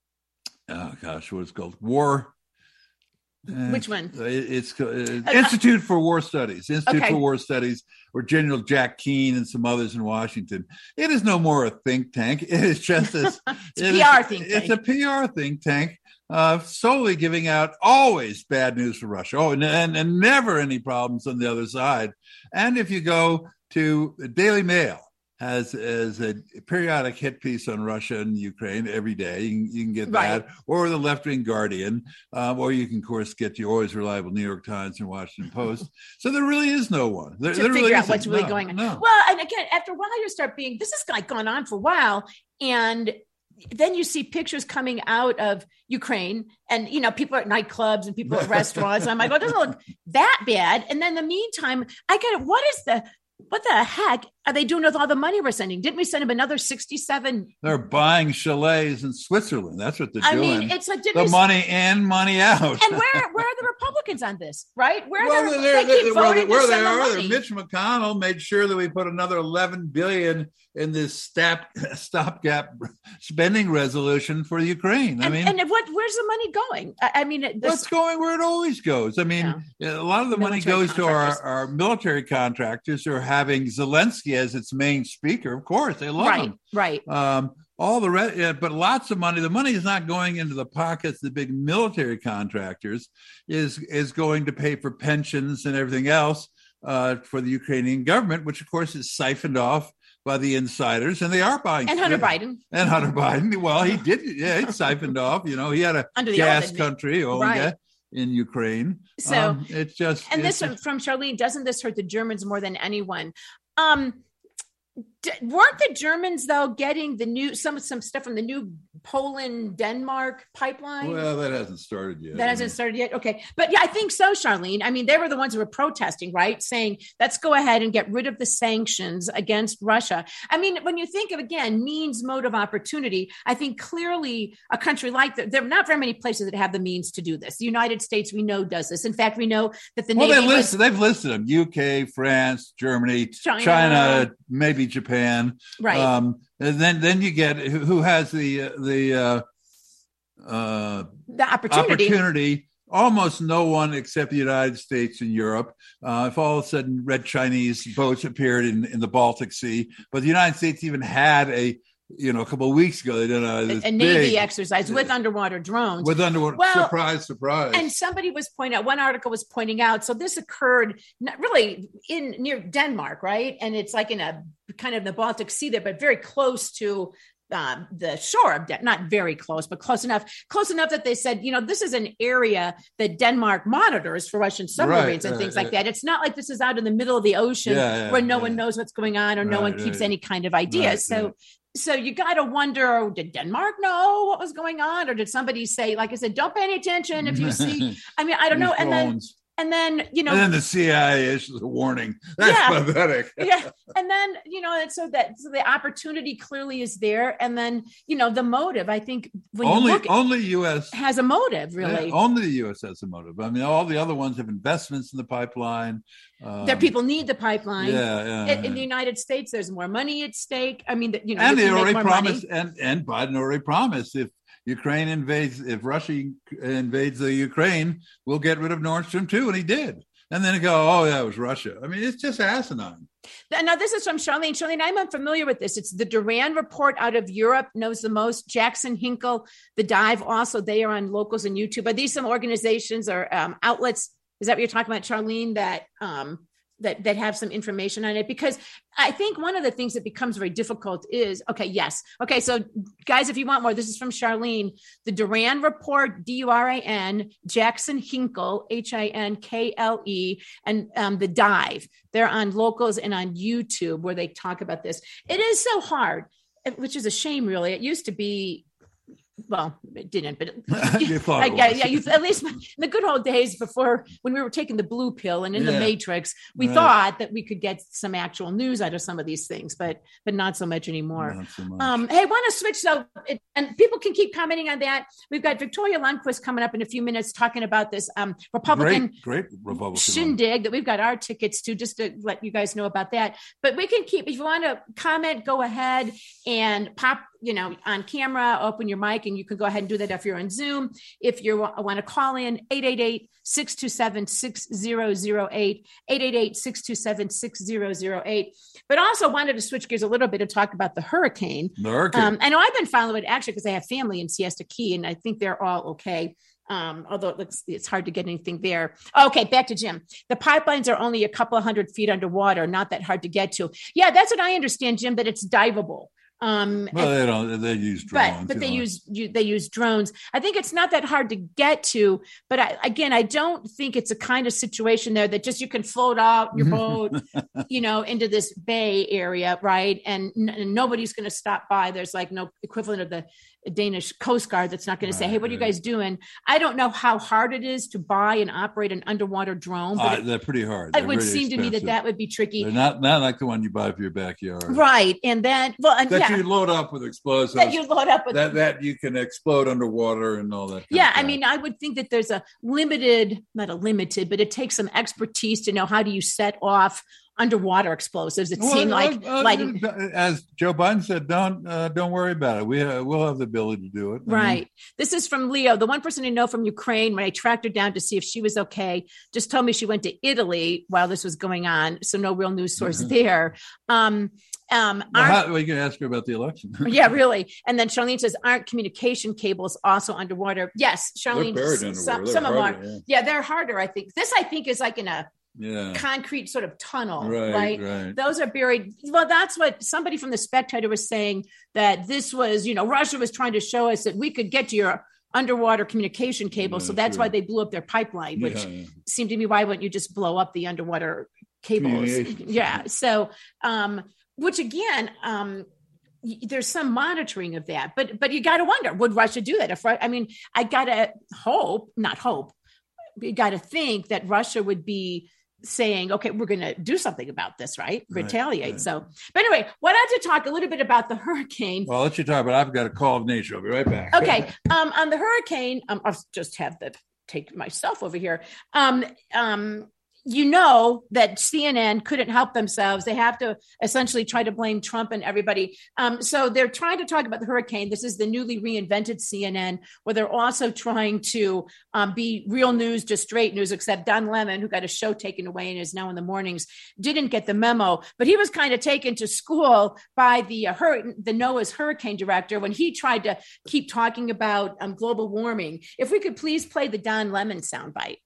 oh gosh, what it's called? War. Uh, Which one? It's uh, Institute for War Studies. Institute Okay. for War Studies, or General Jack Keane and some others in Washington. It is no more a think tank. It is just as It's a it P is- R think It's tank. a P R think tank, uh, solely giving out always bad news for Russia. Oh, and, and and never any problems on the other side. And if you go to the Daily Mail, has as a periodic hit piece on Russia and Ukraine every day. You can, you can get that, right. Or the left-wing Guardian, um, or you can, of course, get your always reliable New York Times and Washington Post. So there really is no one. There, to there figure really out what's really no, going on. No. Well, and again, after a while, you start being, this is like going on for a while, and then you see pictures coming out of Ukraine, and, you know, people are at nightclubs and people at restaurants. And I'm like, oh, it doesn't look that bad. And then in the meantime, I get it. What is the, what the heck are they doing with all the money we're sending? Didn't we send them another sixty-seven? They're buying chalets in Switzerland. That's what they're I doing. I mean, it's like, did the we money in, money out. And where where are the Republicans on this, right? Where well, are they're, they, they're, they keep they're, voting where to they send are, the money. Mitch McConnell made sure that we put another eleven billion dollars in this stop, stopgap spending resolution for Ukraine. I and, mean, and what? Where's the money going? I, I mean, this, what's going where it always goes. I mean, yeah. a lot of the military money goes to our, our military contractors who are having Zelensky as its main speaker. Of course, they love right, him. Right, Um, all the rest, yeah, but lots of money. The money is not going into the pockets of the big military contractors. Is is going to pay for pensions and everything else uh, for the Ukrainian government, which of course is siphoned off by the insiders, and they are buying. And Hunter Biden. And Hunter Biden. Well, he did. Yeah, it's siphoned off. You know, he had a Under the gas oath, country, oil right. gas in Ukraine. So um, it's just. And it's this just, from Charlene. Doesn't this hurt the Germans more than anyone? Um, d- weren't the Germans though getting the new some some stuff from the new Poland Denmark pipeline? Well, that hasn't started yet. That hasn't started yet. Okay. But yeah, I think so, Charlene. I mean, they were the ones who were protesting, right? Saying, let's go ahead and get rid of the sanctions against Russia. I mean, when you think of, again, means, mode of opportunity, I think clearly a country like that, there are not very many places that have the means to do this. The United States, we know, does this. In fact, we know that the well, Navy they was- listed, they've listed them: U K, France, Germany, China, China maybe Japan. Right. Um, and then, then you get who, who has the uh, the uh, uh, the opportunity. opportunity. Almost no one except the United States and Europe. Uh, if all of a sudden red Chinese boats appeared in, in the Baltic Sea, but the United States even had a, you know, a couple of weeks ago, they did a, a Navy big, exercise with underwater drones. With underwater, well, surprise, surprise. And somebody was pointing out, one article was pointing out, so this occurred not really in near Denmark, right? And it's like in a kind of the Baltic Sea there, but very close to Uh, the shore of Den- not very close, but close enough, close enough that they said, you know, this is an area that Denmark monitors for Russian submarines right, and right, things like right. that. It's not like this is out in the middle of the ocean yeah, yeah, where no yeah. one knows what's going on or right, no one keeps right. any kind of idea. Right, so, right. so you got to wonder, did Denmark know what was going on? Or did somebody say, like I said, don't pay any attention if you see, I mean, I don't know. And then, And then, you know, and then the C I A issues a warning. That's yeah, pathetic. yeah. And then, you know, and so that so the opportunity clearly is there. And then, you know, the motive, I think when only, you look only U S has a motive, really. Yeah, only the U S has a motive. I mean, all the other ones have investments in the pipeline. Um, that people need the pipeline. Yeah, yeah. In, in the United States, there's more money at stake. I mean, you know, and you they can make already more promised, money. and, and Biden already promised if Ukraine invades, if Russia invades the Ukraine, we'll get rid of Nord Stream two, and he did. And then they go, oh, yeah, it was Russia. I mean, it's just asinine. Now, this is from Charlene. Charlene, I'm unfamiliar with this. It's the Duran Report out of Europe knows the most. Jackson Hinkle, The Dive, also, they are on Locals and YouTube. Are these some organizations or um, outlets? Is that what you're talking about, Charlene, that um, that that have some information on it? Because I think one of the things that becomes very difficult is, okay, yes. Okay, so guys, if you want more, this is from Charlene. The Duran Report, D U R A N, Jackson Hinkle, H I N K L E, and um, The Dive. They're on Locals and on YouTube where they talk about this. It is so hard, which is a shame, really. It used to be, well, it didn't, but You thought I, it yeah, was. yeah, you, at least in the good old days before when we were taking the blue pill and in Yeah. the Matrix, we Right. thought that we could get some actual news out of some of these things, but but not so much anymore. Not so much. Um, hey, want to switch though, it, and people can keep commenting on that. We've got Victoria Lundquist coming up in a few minutes talking about this um, Republican great, great Republican. shindig that we've got our tickets to, just to let you guys know about that. But we can keep, if you want to comment, go ahead and pop, you know, on camera, open your mic, and you can go ahead and do that if you're on Zoom. If you want to call in, eight eight eight, six two seven, six zero zero eight, eight eight eight, six two seven, six zero zero eight. But also wanted to switch gears a little bit to talk about the hurricane. The hurricane. Um, I know I've been following it actually because I have family in Siesta Key, and I think they're all okay. Um, although it looks, it's hard to get anything there. Okay, back to Jim. The pipelines are only a couple of hundred feet underwater, not that hard to get to. Yeah, that's what I understand, Jim, that it's diveable. Um, well, they don't. They use drones, but but they know. use you, they use drones. I think it's not that hard to get to. But I, again, I don't think it's a kind of situation there that just you can float out your boat, you know, into this bay area, right? And, n- and nobody's going to stop by. There's like no equivalent of the Danish Coast Guard that's not going to say, "Hey, what are you guys doing?" I don't know how hard it is to buy and operate an underwater drone. But uh, it, they're pretty hard. It They're would really seem expensive. to me that that would be tricky. They're not not like the one you buy for your backyard, right? And then, well, and, that yeah, you load up with explosives. that you load up with that that you can explode underwater and all that. Kind yeah, of I mean, I would think that there's a limited, not a limited, but it takes some expertise to know how do you set off underwater explosives. It well, seemed like, uh, uh, like as Joe Biden said, don't uh, don't worry about it. We uh, we'll have the ability to do it. I right. mean, this is from Leo, the one person I know from Ukraine. When I tracked her down to see if she was okay, just told me she went to Italy while this was going on. So no real news source mm-hmm. there. Um, um, well, how, well, you can ask her about the election. yeah, really. And then Charlene says, aren't communication cables also underwater? Yes, Charlene. They're buried some underwater. some of them are. Harder, yeah. yeah, they're harder. I think this. I think is like in a. Yeah. concrete sort of tunnel, right, right? right? Those are buried. Well, that's what somebody from the Spectator was saying, that this was, you know, Russia was trying to show us that we could get to your underwater communication cable. Yeah, so that's sure. why they blew up their pipeline, which yeah, yeah. seemed to me, why wouldn't you just blow up the underwater cables? Yeah. So, um, which again, um, there's some monitoring of that, but, but you got to wonder, would Russia do that? If I mean, I got to hope, not hope, you got to think that Russia would be saying, okay, we're going to do something about this, right? Retaliate. Right, right. So, but anyway, why don't you talk a little bit about the hurricane? Well, I'll let you talk, but I've got a call of nature. I'll be right back. Okay. um, on the hurricane, um, I'll just have the take myself over here. Um, um, you know that C N N couldn't help themselves. They have to essentially try to blame Trump and everybody. Um, so they're trying to talk about the hurricane. This is the newly reinvented C N N, where they're also trying to um, be real news, just straight news, except Don Lemon, who got a show taken away and is now in the mornings, didn't get the memo. But he was kind of taken to school by the, uh, hur- the NOAA's hurricane director when he tried to keep talking about um, global warming. If we could please play the Don Lemon soundbite.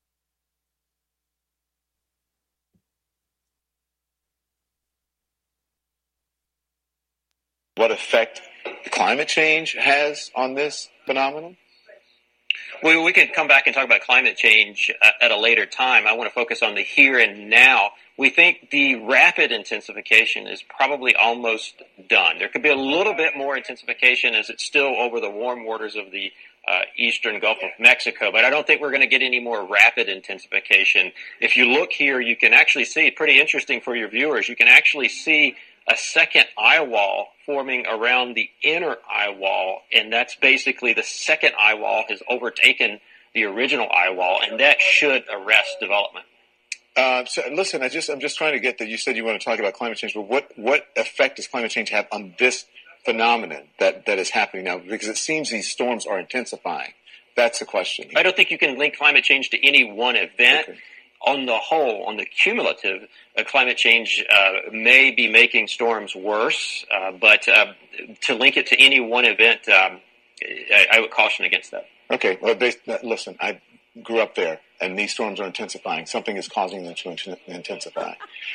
What effect climate change has on this phenomenon? Well, we can come back and talk about climate change uh, at a later time. I want to focus on the here and now. We think the rapid intensification is probably almost done. There could be a little bit more intensification as it's still over the warm waters of the uh, eastern Gulf of Mexico, but I don't think we're going to get any more rapid intensification. If you look here, you can actually see, pretty interesting for your viewers, you can actually see a second eye wall forming around the inner eye wall, and that's basically the second eye wall has overtaken the original eye wall, and that should arrest development. Uh, so listen, I just I'm just trying to get that. You said you want to talk about climate change, but what what effect does climate change have on this phenomenon that that is happening now? Because it seems these storms are intensifying. That's the question here. I don't think you can link climate change to any one event. Okay. On the whole, on the cumulative, uh, climate change uh, may be making storms worse, uh, but uh, to link it to any one event, um, I, I would caution against that. Okay. Well, they, listen, I grew up there, and these storms are intensifying. Something is causing them to int- intensify.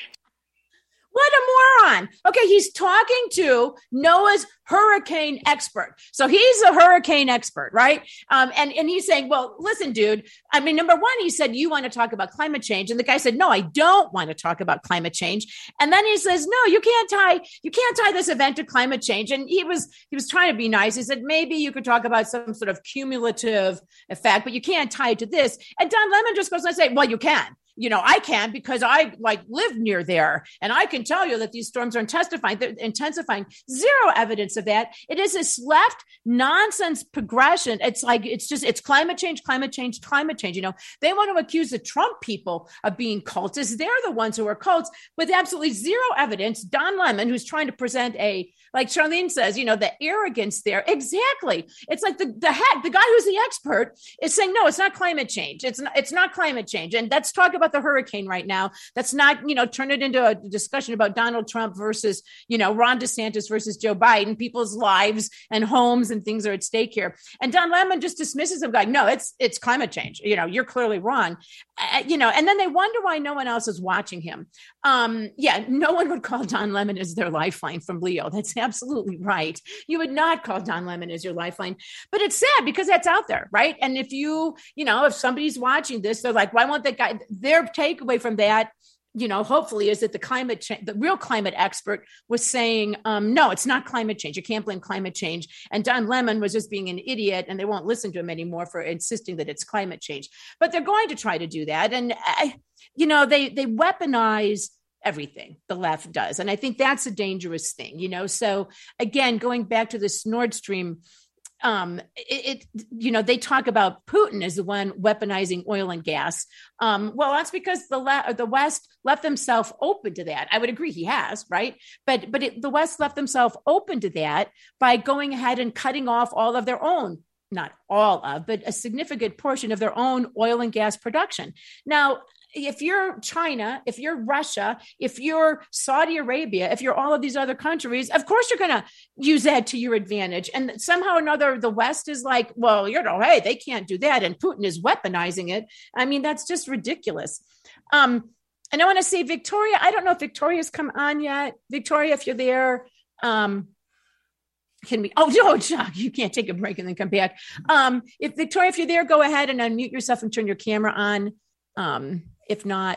What a moron. Okay, he's talking to NOAA's hurricane expert. So he's a hurricane expert, right? Um, and, and he's saying, well, listen, dude, I mean, number one, he said, you want to talk about climate change. And the guy said, no, I don't want to talk about climate change. And then he says, no, you can't tie, you can't tie this event to climate change. And he was, he was trying to be nice. He said, maybe you could talk about some sort of cumulative effect, but you can't tie it to this. And Don Lemon just goes on to say, well, you can. You know, I can because I like live near there, and I can tell you that these storms are intensifying. They're intensifying. Zero evidence of that. It is this left nonsense progression. It's like it's just it's climate change, climate change, climate change. You know, they want to accuse the Trump people of being cultists. They're the ones who are cults with absolutely zero evidence. Don Lemon, who's trying to present a, like Charlene says, you know, the arrogance there. Exactly. It's like the the head, the guy who's the expert is saying, no, it's not climate change. It's not. It's not climate change, and let's talk about. about the hurricane right now. Let's not, you know, turn it into a discussion about Donald Trump versus, you know, Ron DeSantis versus Joe Biden. People's lives and homes and things are at stake here. And Don Lemon just dismisses them, going, no, it's it's climate change. You know, you're clearly wrong. Uh, you know, and then they wonder why no one else is watching him. Um, yeah, no one would call Don Lemon as their lifeline from Leo. That's absolutely right. You would not call Don Lemon as your lifeline. But it's sad because that's out there, right? And if you, you know, if somebody's watching this, they're like, why won't that guy? Their takeaway from that, you know, hopefully is that the climate change, the real climate expert was saying, um, no, it's not climate change. You can't blame climate change. And Don Lemon was just being an idiot, and they won't listen to him anymore for insisting that it's climate change. But they're going to try to do that. And, I, you know, they they weaponize everything, the left does. And I think that's a dangerous thing, you know. So again, going back to this Nord Stream, Um, it, it, you know, they talk about Putin as the one weaponizing oil and gas. Um, well, that's because the le- the West left themselves open to that. I would agree he has, right? But but it, the West left themselves open to that by going ahead and cutting off all of their own, not all of, but a significant portion of their own oil and gas production. Now, if you're China, if you're Russia, if you're Saudi Arabia, if you're all of these other countries, of course you're going to use that to your advantage. And somehow or another, the West is like, well, you know, hey, they can't do that. And Putin is weaponizing it. I mean, that's just ridiculous. Um, and I want to say, Victoria, I don't know if Victoria's come on yet. Victoria, if you're there, um, can we, oh, no, Chuck, you can't take a break and then come back. Um, if Victoria, if you're there, go ahead and unmute yourself and turn your camera on. Um, If not,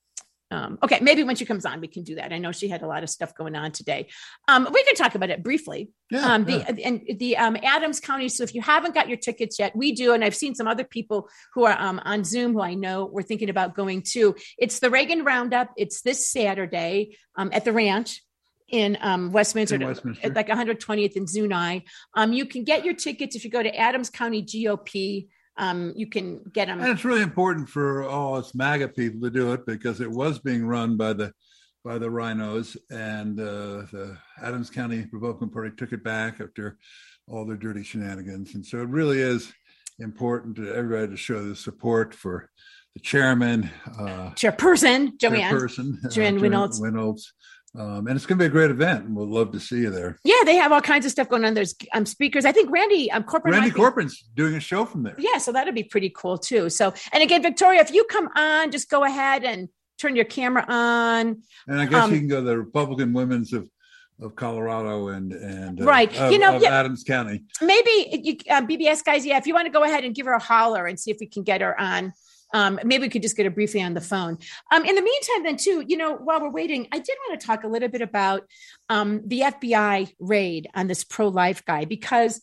um, okay, maybe when she comes on, we can do that. I know she had a lot of stuff going on today. Um, we can talk about it briefly. Yeah, um, the, yeah. And the um, Adams County. So if you haven't got your tickets yet, we do. And I've seen some other people who are um, on Zoom who I know we're thinking about going to. It's the Reagan Roundup. It's this Saturday um, at the ranch in um, Westminster, in Westminster, at like one hundred twentieth and Zuni. Um, you can get your tickets if you go to Adams County G O P. Um, you can get them. And it's really important for all us MAGA people to do it because it was being run by the by the rhinos, and uh, the Adams County Republican Party took it back after all their dirty shenanigans. And so it really is important to everybody to show the support for the chairman, uh, chairperson, Joanne, chairperson, uh, Joanne Reynolds. Reynolds. Um, and it's going to be a great event, and we'll love to see you there. Yeah, they have all kinds of stuff going on. There's um, speakers. I think Randy um, Corcoran. Randy be, Corcoran's doing a show from there. Yeah, so that'd be pretty cool too. So, and again, Victoria, if you come on, just go ahead and turn your camera on. And I guess um, you can go to the Republican Women's of of Colorado and and uh, right, of, you know, of yeah, Adams County. Maybe you, uh, B B S guys, yeah. If you want to go ahead and give her a holler and see if we can get her on. Um, maybe we could just get her briefly on the phone. Um, in the meantime, then, too, you know, while we're waiting, I did want to talk a little bit about um, the F B I raid on this pro-life guy, because,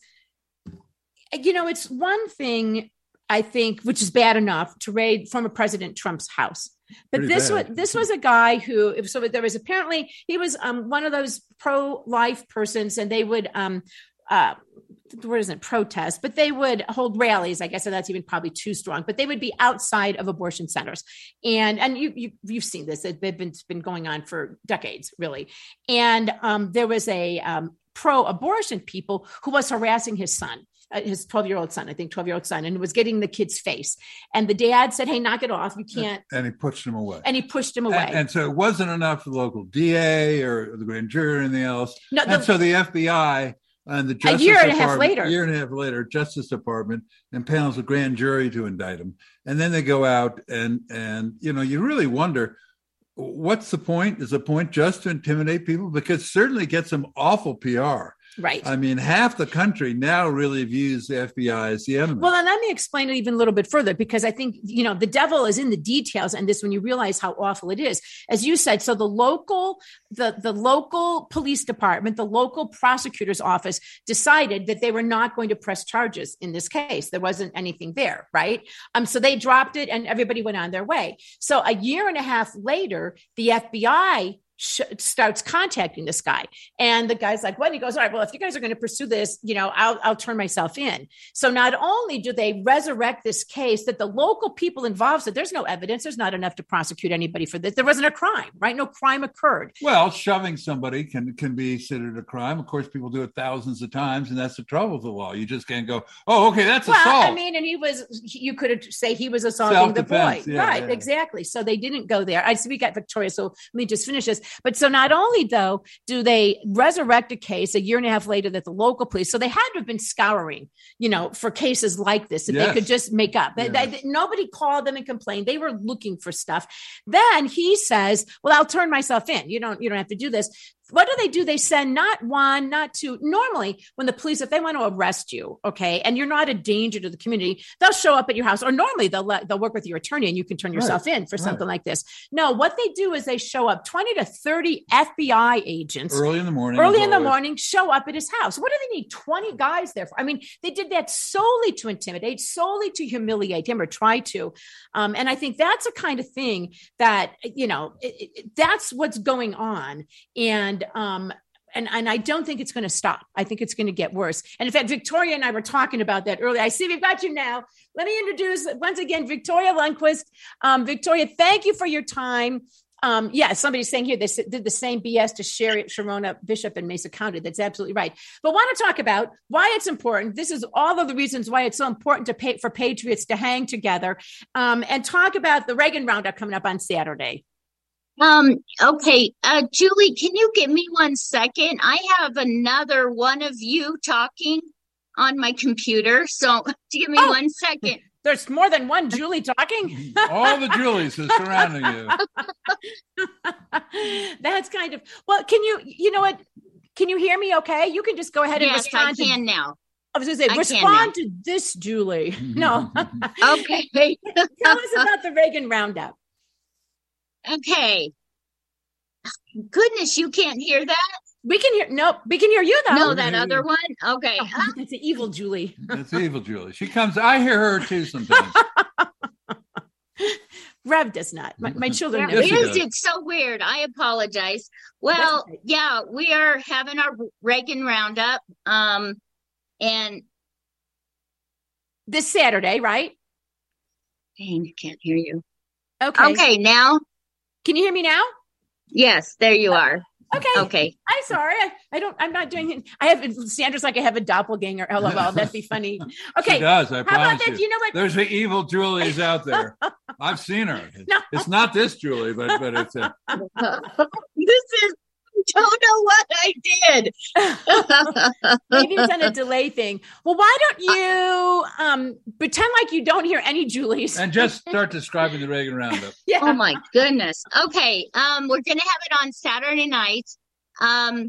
you know, it's one thing, I think, which is bad enough to raid former President Trump's house. But Pretty this bad. was this was a guy who, so there was apparently, he was um, one of those pro-life persons, and they would, um, uh, the word isn't protest, but they would hold rallies. I guess so that's even probably too strong, but they would be outside of abortion centers. And, and you, you, you've seen this, it's been, it's been going on for decades, really. And um, there was a um, pro-abortion people who was harassing his son, uh, his twelve-year-old son, I think twelve-year-old son, and was getting the kid's face. And the dad said, hey, knock it off. You can't. And he pushed him away. And he pushed him away. And, and so it wasn't enough for the local D A or the grand jury or anything else. No, the, and so the F B I and the Justice a year and a half Department, later, a year and a half later, Justice Department impanels a grand jury to indict him, and then they go out and and you know you really wonder what's the point? Is the point just to intimidate people? Because certainly it gets some awful P R. Right. I mean, half the country now really views the F B I as the enemy. Well, and let me explain it even a little bit further, because I think, you know, the devil is in the details. And this, when you realize how awful it is, as you said, so the local, the, the local police department, the local prosecutor's office decided that they were not going to press charges in this case. There wasn't anything there. Right. Um, so they dropped it and everybody went on their way. So a year and a half later, the F B I sh- starts contacting this guy. And the guy's like, what? And he goes, all right, well, if you guys are going to pursue this, you know, I'll, I'll turn myself in. So not only do they resurrect this case that the local people involved said there's no evidence, there's not enough to prosecute anybody for this. There wasn't a crime, right? No crime occurred. Well, shoving somebody can, can be considered a crime. Of course, people do it thousands of times, and that's the trouble with the law. You just can't go, oh, okay, that's well, assault. I mean, and he was, you could say he was assaulting the boy. Yeah, right, yeah. exactly. So they didn't go there. I we got Victoria, so let me just finish this. But so not only, though, do they resurrect a case a year and a half later that the local police, so they had to have been scouring, you know, for cases like this that Yes. they could just make up. They, Yes. they, nobody called them and complained. They were looking for stuff. Then he says, well, I'll turn myself in. You don't, you don't have to do this. What do they do? They send not one, not two. Normally, when the police, if they want to arrest you, okay, and you're not a danger to the community, they'll show up at your house, or normally they'll let, they'll work with your attorney and you can turn yourself Right. in for Right. something like this. No, what they do is they show up twenty to thirty F B I agents Early in the morning. early as in the always. morning, show up at his house. What do they need twenty guys there for? I mean, they did that solely to intimidate, solely to humiliate him, or try to. Um, and I think that's a kind of thing that, you know, it, it, that's what's going on. And, um, And, and I don't think it's going to stop. I think it's going to get worse. And in fact, Victoria and I were talking about that earlier. I see we've got you now. Let me introduce once again, Victoria Lundquist. Um, Victoria, thank you for your time. Um, yeah, somebody's saying here they did the same B S to Sherry, Sharona Bishop in Mesa County. That's absolutely right. But want to talk about why it's important. This is all of the reasons why it's so important to pay for patriots to hang together, um, and talk about the Reagan Roundup coming up on Saturday. Um, okay. Uh, Julie, can you give me one second? I have another one of you talking on my computer. So give me Oh. one second. There's more than one Julie talking. All the Julies are surrounding you. That's kind of, well, can you, you know what? Can you hear me okay? You can just go ahead and Yes, I respond. to- can now. I was going to say, I can respond now. to this, Julie. No. Okay. Tell us about the Reagan Roundup. Okay. Goodness, you can't hear that? We can hear, no, we can hear you though. No, that other one? Okay. Oh, that's an evil Julie. That's evil, Julie. She comes. I hear her too sometimes. Rev does not. My, my children Yeah, know. Yes, he is does. it so weird? I apologize. Well, okay. yeah, we are having our Reagan Roundup. Um, and This Saturday, right? dang, I can't hear you. Okay. Okay, now? Can you hear me now? Yes, there you are. Okay. Okay. I'm sorry. I, I don't, I'm not doing it. I have, Sandra's like, I have a doppelganger. LOL. That'd be funny. Okay. She does. I How promise about that? you. You know what? There's the evil Julies out there. I've seen her. No. It's not this Julie, but but it's a, This is, don't know what I did. Maybe it's on a delay thing. Well, why don't you um, pretend like you don't hear any Julies? and just start describing the Reagan Roundup. Yeah. Oh my goodness. Okay. Um, we're going to have it on Saturday night. Um,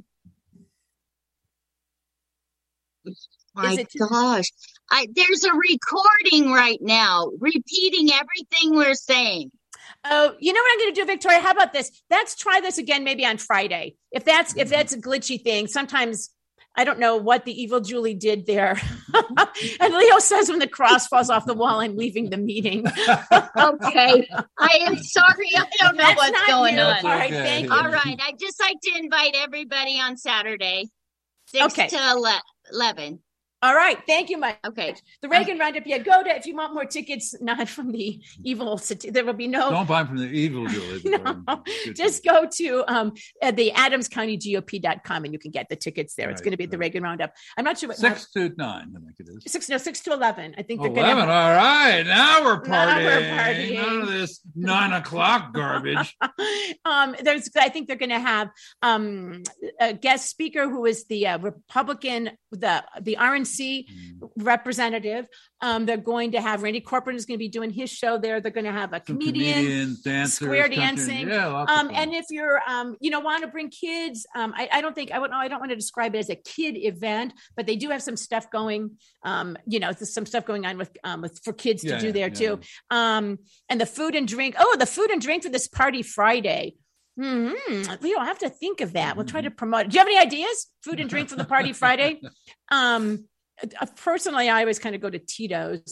my Is it- gosh. I, there's a recording right now repeating everything we're saying. Oh, you know what I'm going to do, Victoria? How about this? Let's try this again, maybe on Friday. If that's if that's a glitchy thing, sometimes I don't know what the evil Julie did there. And Leo says, when the cross falls off the wall, I'm leaving the meeting. Okay. I am sorry. I don't know That's what's not going you. on. That's All right, okay. thank you. All right. I'd just like to invite everybody on Saturday, six Okay. to ele- eleven. All right, thank you, Mike. Okay. The Reagan Roundup. Yeah, go to if you want more tickets, not from the evil. There will be no. Don't buy them from the evil Julie. but No, from good just Julie. go to um, uh, the Adams County G O P dot com and you can get the tickets there. It's Right, going to be at the right. Reagan Roundup. I'm not sure what Six to nine, I think it is. six no six to eleven. I think they're going Eleven. to. All right, now we're partying. Now we're partying. None of this nine o'clock garbage. um, there's, I think they're going to have um, a guest speaker who is the uh, Republican, the the R N C representative. Um, they're going to have Randy Corcoran is going to be doing his show there. They're going to have a Some comedian. comedians, dancers, square country- dancing. Yeah, lots of Um, fun. and if you're, um, you know, want to bring kids, um, I, I don't think I would know. I don't want to describe it as a kid event, but they do have some stuff going. Um, you know, there's some stuff going on with, um, with for kids to Yeah, do yeah, there yeah. too. Um, and the food and drink. Oh, the food and drink for this party Friday. Hmm. We don't have to think of that. We'll try to promote it. Do you have any ideas? Food and drink for the party Friday. Um, uh, personally, I always kind of go to Tito's.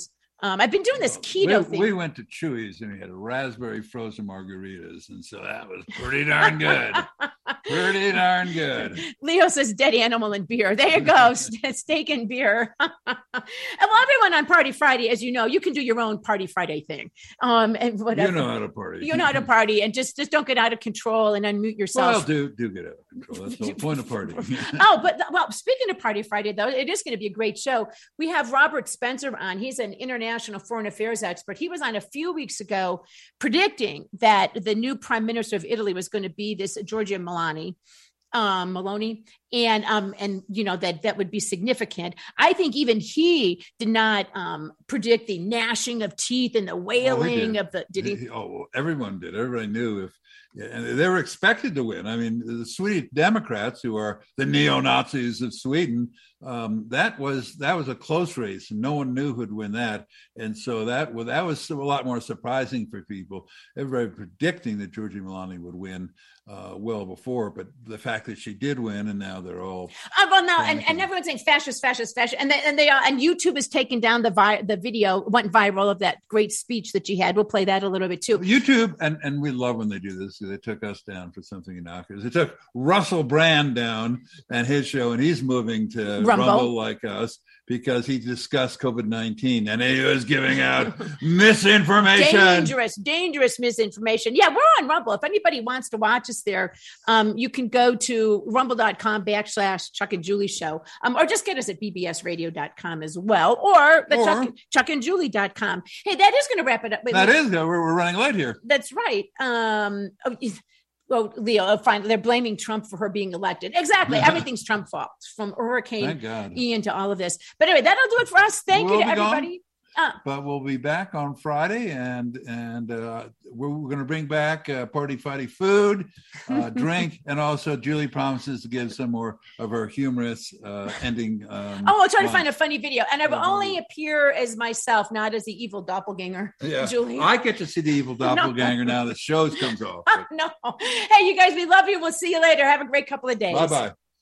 Um, I've been doing this keto we, thing. We went to Chuy's and we had raspberry frozen margaritas. And so that was pretty darn good. Pretty darn good. Leo says dead animal and beer. There you go. Steak and beer. And well, everyone on Party Friday, as you know, you can do your own Party Friday thing. Um, and whatever. You know how to party. You know how to party, and just, just don't get out of control and unmute yourself. Well, do do get out of control. That's the whole point of party. Oh, but well, speaking of Party Friday, though, it is going to be a great show. We have Robert Spencer on. He's an international foreign affairs expert. He was on a few weeks ago predicting that the new prime minister of Italy was going to be this Giorgia Meloni. Um, Maloney, and um, and you know that that would be significant. I think even he did not um, predict the gnashing of teeth and the wailing oh, of the. Did he? he? Oh, well, everyone did. Everybody knew if, yeah, and they were expected to win. I mean, the Swedish Democrats, who are the neo-Nazis of Sweden, um, that was that was a close race, and no one knew who'd win that. And so that well, that was a lot more surprising for people. Everybody predicting that Giorgia Meloni would win. Uh, well before, but the fact that she did win, and now they're all uh, well now, and, and everyone's saying fascist, fascist, fascist, and they, and they are, and YouTube has taken down the vi- the video went viral of that great speech that she had. We'll play that a little bit too. YouTube, and and we love when they do this. They took us down for something innocuous. They took Russell Brand down and his show, and he's moving to Rumble, Rumble like us because he discussed COVID nineteen and he was giving out misinformation, dangerous, dangerous misinformation. Yeah, we're on Rumble. If anybody wants to watch us there, um, you can go to rumble.com backslash Chuck and Julie show, um, or just get us at b b s radio dot com as well, or the or, Chuck, chuck and julie dot com. Hey, that is going to wrap it up. Wait, that wait. is, we're, we're running late here. That's right. Um, oh, well, Leo, fine. They're blaming Trump for her being elected. Exactly. Everything's Trump fault, from Hurricane Ian to all of this. But anyway, that'll do it for us. Thank we'll you to everybody. Gone. Uh, but we'll be back on Friday, and and uh, we're, we're going to bring back uh, Party Friday food, uh, drink, and also Julie promises to give some more of her humorous uh, ending. Um, oh, I'll try line. to find a funny video, and I will only appear as myself, not as the evil doppelganger. Yeah, Julie. I get to see the evil doppelganger no. now. The show comes off. No, hey, you guys, we love you. We'll see you later. Have a great couple of days. Bye bye.